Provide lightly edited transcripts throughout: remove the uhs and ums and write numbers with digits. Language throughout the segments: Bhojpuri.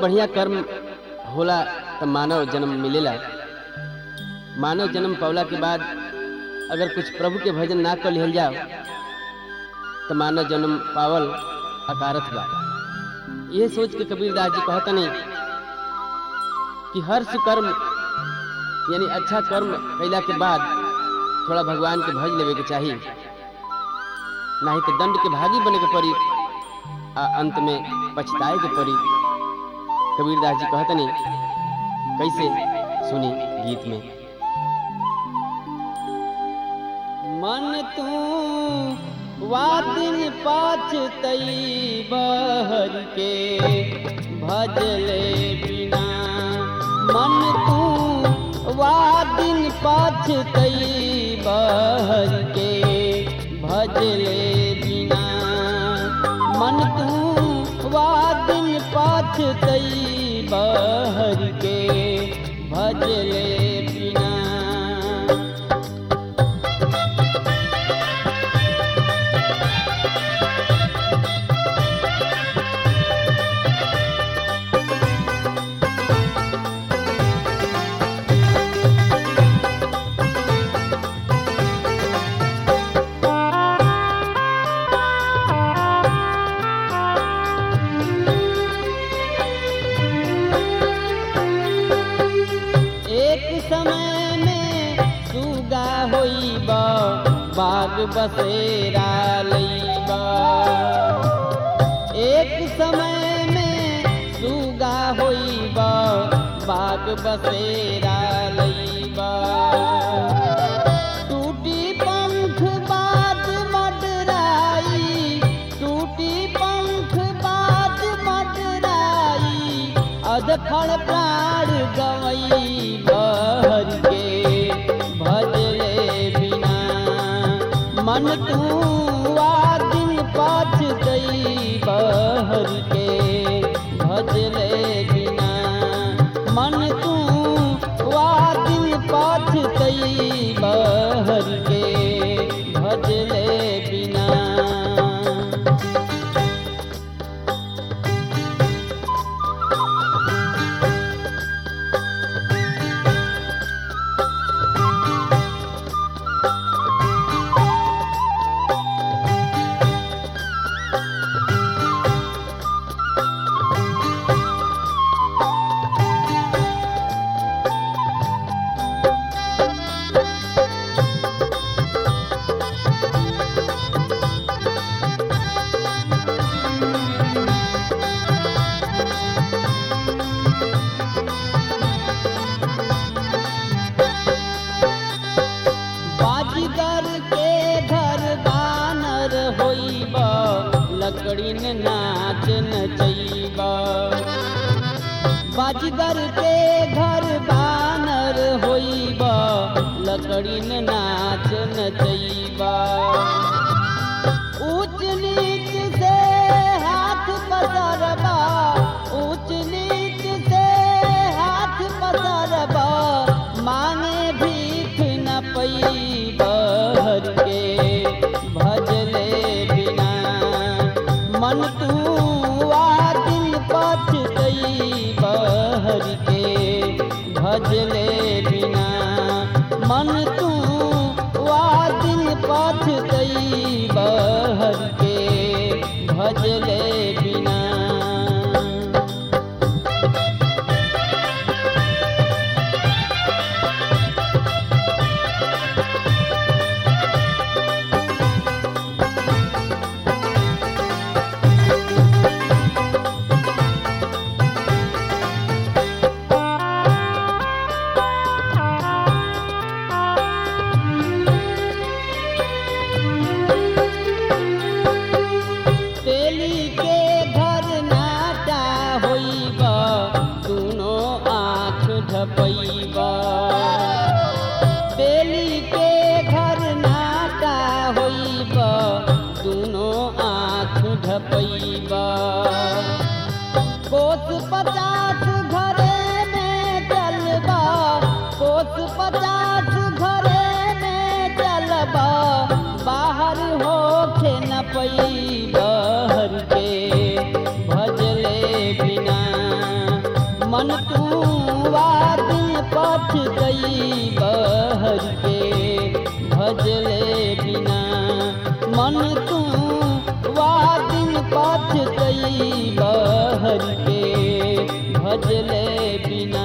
बढ़िया कर्म होला तो मानव जन्म मिलेला। मानव जन्म पावला के बाद अगर कुछ प्रभु के भजन ना कर लिहल जाओ तो मानव जन्म पावल अकारथ बा। यह सोच के कबीरदास जी कहतनी कि हर सुकर्म यानी अच्छा कर्म कैला के बाद थोड़ा भगवान के भज लेवे के चाहिए, नहीं तो दंड के भागी बने के पड़ी आ अंत में पछताए के पड़ी। कबीरदास जी कहतनी कैसे, सुनी गीत में। मन तू वादिन पाछतई बहर के भजले बिना, मन तू वादिन पाछतई बहर के भजले बिना, मन तू वादिन पाछतई बहर के भजले बिना। समय में सुगा होइबा बाग बसेरा लईबा, एक समय में सुगा होइबा बाग बसेरा लईबा। टूटी पंख बात मडराई, टूटी पंख बात मडराई, अधखड़ प्राण गवई बहर के भजले बिना, मन तू वादिन पाछतई बहर के भजले बिना, मन तू वादिन पाछतई बहर के भजले बिना। बाजीगर के घर बानर होइबा, लकड़ी ने नाच नचैबा। बाजीगर के घर बानर होइबा, लकड़ी ने नाच नचैबा। ऊंच नीच से हाथ पसरबा, ऊंच नीच से हाथ पसरबा, मांगे भीख न पई बहर के भजले बिना, मन तू वादिन पाछतई बहर के भजले बिना, मन तू वादिन पाछतई बहर के भजले बिना। तेली के घर नाटा होइबा, दूनो आँख ढपैबा। तेली के घर नाटा होइबा, दूनो आँख ढपैबा। कोस 50 घरे में चलबा, कोस 50 घरे में चलबा, बाहर होखे न पई बहर के भजले बिना, तू वादिन पथ गई बहर के भजले बिना। मन तू वादिन पथ गई बहर के भजले बिना।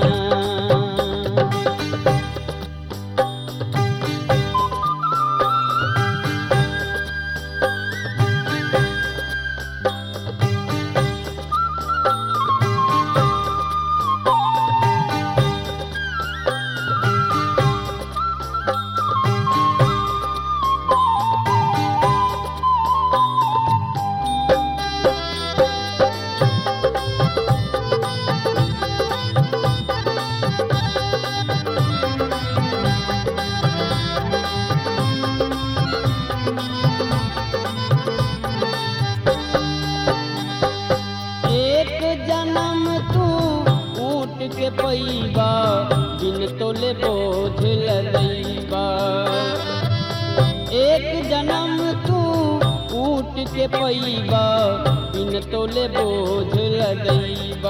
के पैबा बिन तोले बोझ लदैबा। एक जन्म तू ऊट के पैबा बिन तोले बोझ लदैबा।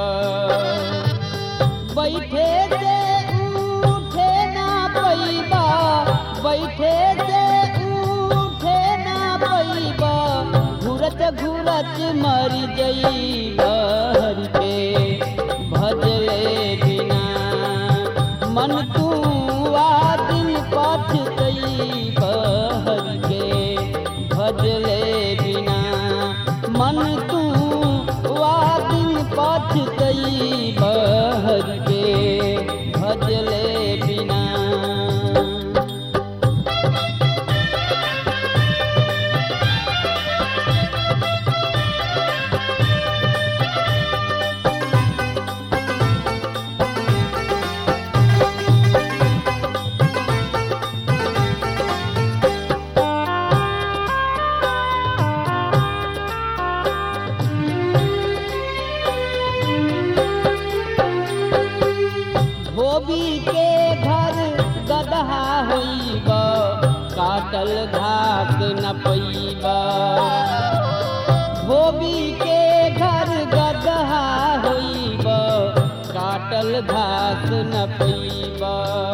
बैठे से उठे ना पैबा, बैठे से उठे ना पैबा। घूरत घूरत मर जइबा हर के भजले बिना। मन तू वादिन पथ गई बहर के भजले बिना। मन तू वादिन पथ गई बहर के भजले बिना। धोबी के घर गदहा होइबा, काटल घास न पैबा। धोबी के घर गदहा होइबा, काटल घास न पैबा।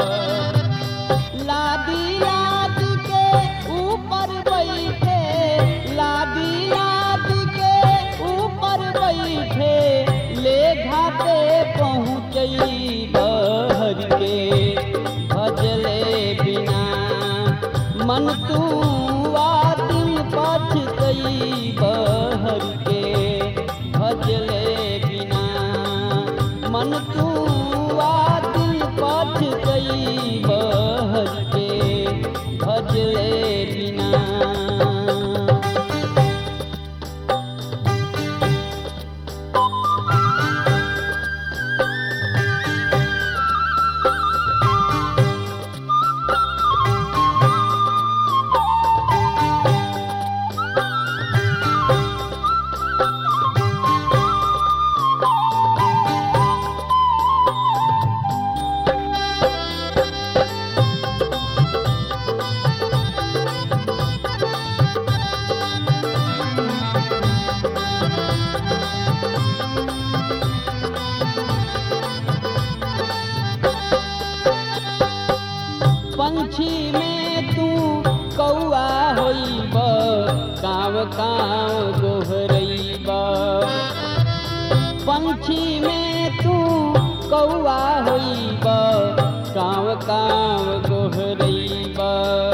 लादी लाद के ऊपर बैठे, लादी लाद के ऊपर बैठे। ले घाटे पहुँचई बहर के भजले बिना। मन तू वादिन पथ गई बहर के भजले बिना। मन तू वादिन पथ गई बहर के भजले बिना। पंछी में तू कौआ होइबा, काव काव गोहरइबा। पंछी में तू कौआ होइबा, काव काव गोहरइबा।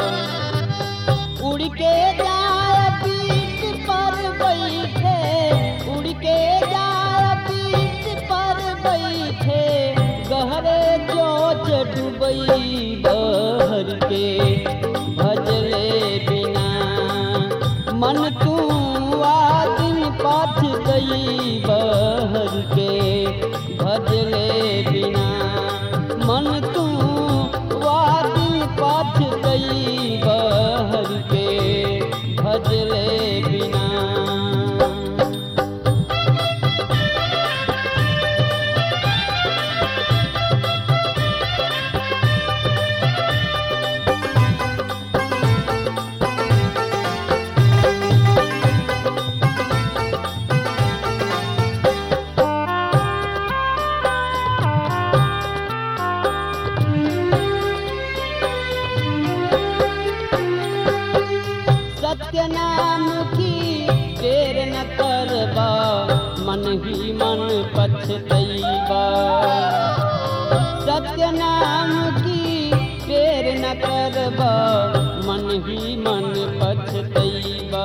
उड़ के जाए पीठ पर बैठे, उड़ के जाए पीठ पर बैठे। गहरे चोच डूबई बहर के भजले बिना। मन तू वादिन पथ गई बहर के भजले बिना। मन तू वादिन पथ गई बहर के भजले बिना। ही मन पछतैबा। सत्य नाम की फेर न करबा, मन ही मन पछतैबा।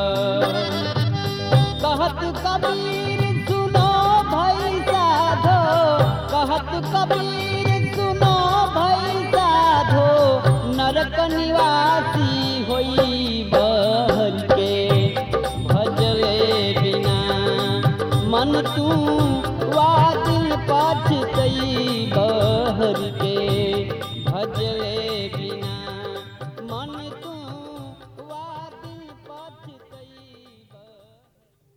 कहत कबीर सुनो भई साधो, कहत कबीर सुनो भई साधो, नरक निवासी होई बहर के भजले बिना मन तू